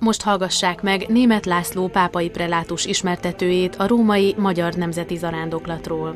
Most hallgassák meg Németh László pápai prelátus ismertetőjét a római magyar nemzeti zarándoklatról.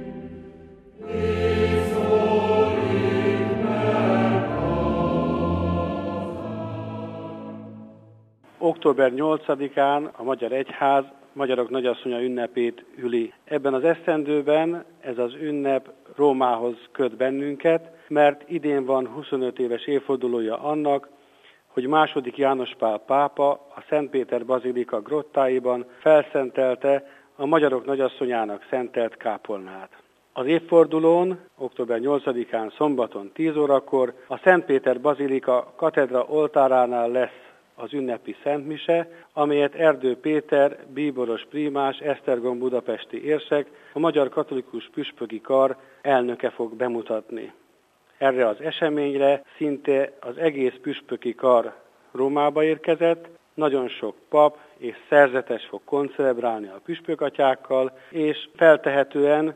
Október 8-án a Magyar Egyház Magyarok Nagyasszonya ünnepét üli. Ebben az esztendőben ez az ünnep Rómához köt bennünket, mert idén van 25 éves évfordulója annak, hogy II. János Pál pápa a Szentpéter bazilika grottáiban felszentelte a Magyarok Nagyasszonyának szentelt kápolnát. Az évfordulón, október 8-án szombaton 10 órakor a Szentpéter bazilika katedra oltáránál lesz az ünnepi szentmise, amelyet Erdő Péter, bíboros prímás, Esztergom budapesti érsek, a Magyar Katolikus Püspöki Kar elnöke fog bemutatni. Erre az eseményre szinte az egész püspöki kar Rómába érkezett, nagyon sok pap és szerzetes fog koncelebrálni a püspökatyákkal, és feltehetően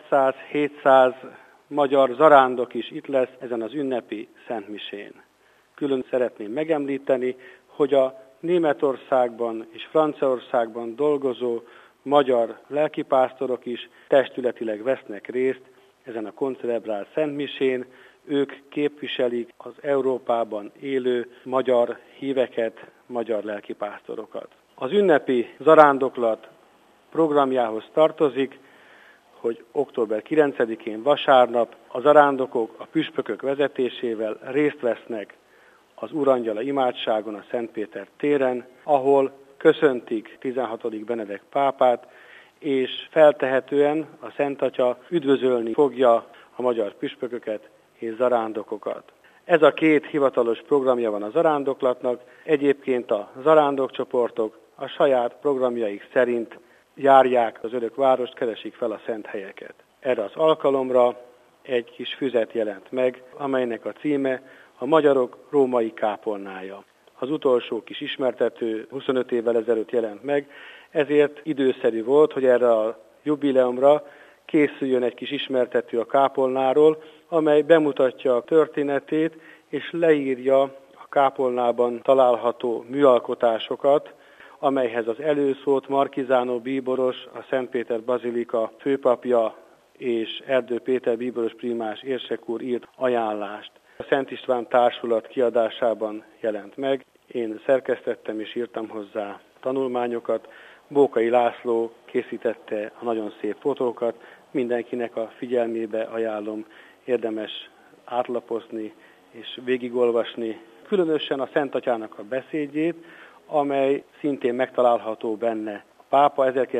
600-700 magyar zarándok is itt lesz ezen az ünnepi szentmisén. Külön szeretném megemlíteni, hogy a Németországban és Franciaországban dolgozó magyar lelkipásztorok is testületileg vesznek részt ezen a koncelebrált szentmisén. Ők képviselik az Európában élő magyar híveket, magyar lelkipásztorokat. Az ünnepi zarándoklat programjához tartozik, hogy október 9-én vasárnap a zarándokok a püspökök vezetésével részt vesznek az Urangyala imádságon a Szentpéter téren, ahol köszöntik 16. Benedek pápát, és feltehetően a Szent Atya üdvözölni fogja a magyar püspököket és zarándokokat. Ez a két hivatalos programja van a zarándoklatnak, egyébként a zarándokcsoportok a saját programjaik szerint járják az örök várost, keresik fel a szent helyeket. Erre az alkalomra egy kis füzet jelent meg, amelynek a címe a Magyarok római kápolnája. Az utolsó kis ismertető 25 évvel ezelőtt jelent meg, ezért időszerű volt, hogy erre a jubileumra készüljön egy kis ismertető a kápolnáról, amely bemutatja a történetét és leírja a kápolnában található műalkotásokat, amelyhez az előszót Markizánó bíboros, a Szentpéter bazilika főpapja és Erdő Péter bíboros prímás érsek úr írt ajánlást. A Szent István Társulat kiadásában jelent meg. Én szerkesztettem és írtam hozzá tanulmányokat. Bókai László készítette a nagyon szép fotókat. Mindenkinek a figyelmébe ajánlom, érdemes átlapozni és végigolvasni. Különösen a Szent Atyának a beszédjét, amely szintén megtalálható benne. A pápa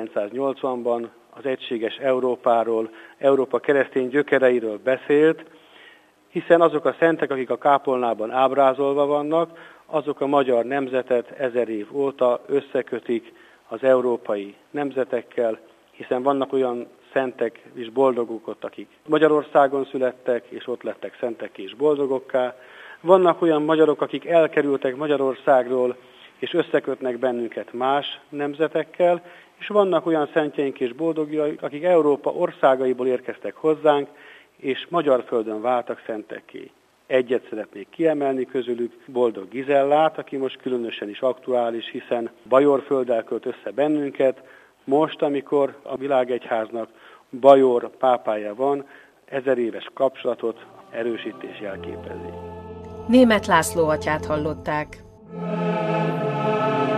1980-ban az egységes Európáról, Európa keresztény gyökereiről beszélt, hiszen azok a szentek, akik a kápolnában ábrázolva vannak, azok a magyar nemzetet 1000 év óta összekötik az európai nemzetekkel, hiszen vannak olyan szentek és boldogok ott, akik Magyarországon születtek, és ott lettek szentek és boldogokká. Vannak olyan magyarok, akik elkerültek Magyarországról, és összekötnek bennünket más nemzetekkel, és vannak olyan szentjeink és boldogjaik, akik Európa országaiból érkeztek hozzánk, és magyar földön váltak szentekké. Egyet szeretnék kiemelni közülük, Boldog Gizellát, aki most különösen is aktuális, hiszen Bajor földdel költ össze bennünket, most, amikor a világegyháznak Bajor pápája van, 1000 éves kapcsolatot erősítés jelképezi. Németh László atyát hallották.